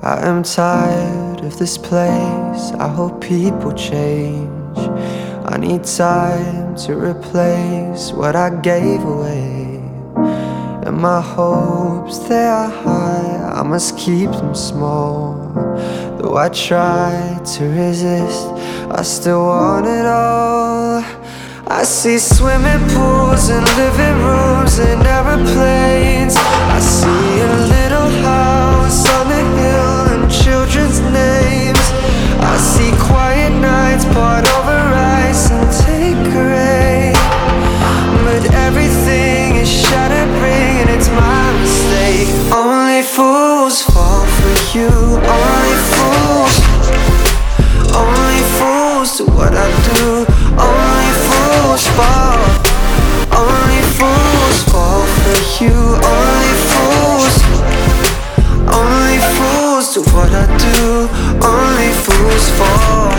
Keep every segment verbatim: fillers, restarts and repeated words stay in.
I am tired of this place, I hope people change. I need time to replace what I gave away. And my hopes, they are high, I must keep them small. Though I try to resist, I still want it all. I see swimming pools and living rooms and aeroplanes. I see a little house on the hill and children's names. I see quiet nights poured over ice and take rain. But everything is shattering and it's my mistake. Only fools fall for you, only fools. Only fools do what I do, only fools fall. Only fools fall for you, only fools. Only fools do what I do, only fools fall.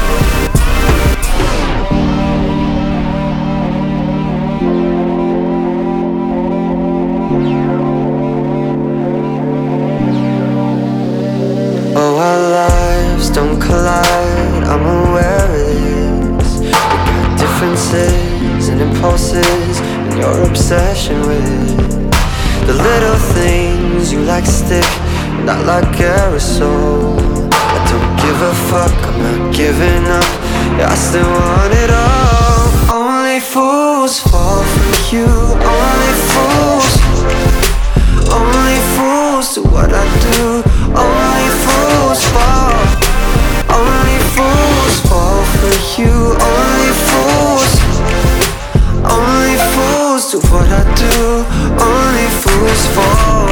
Oh, our lives don't collide, I'm aware of this. We got differences and impulses and your obsession with the little things. You like stick and I like aerosol. I don't give a fuck, I'm not giving up, yeah, I still want it all. Only fools fall for you, only fools. Only fools do what I do, only fools fall. Only fools fall for you, only fools. Only fools do what I do, only fools fall.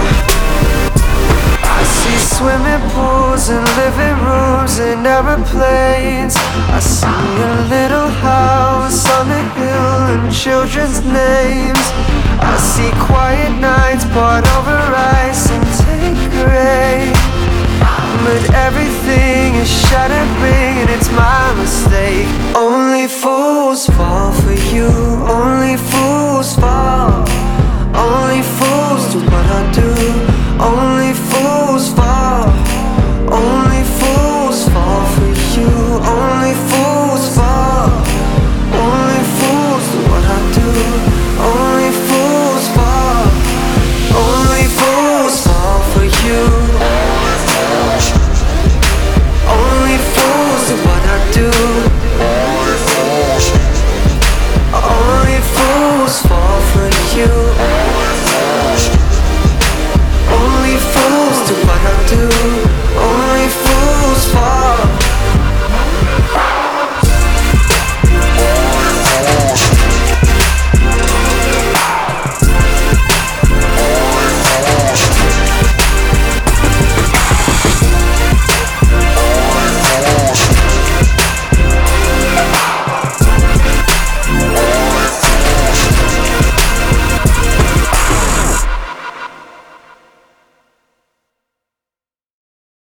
I see swimming pools and living rooms and aeroplanes. I see a little house on the hill and children's names. I see quiet nights poured over ice and take rain. But everything is shattering and it's my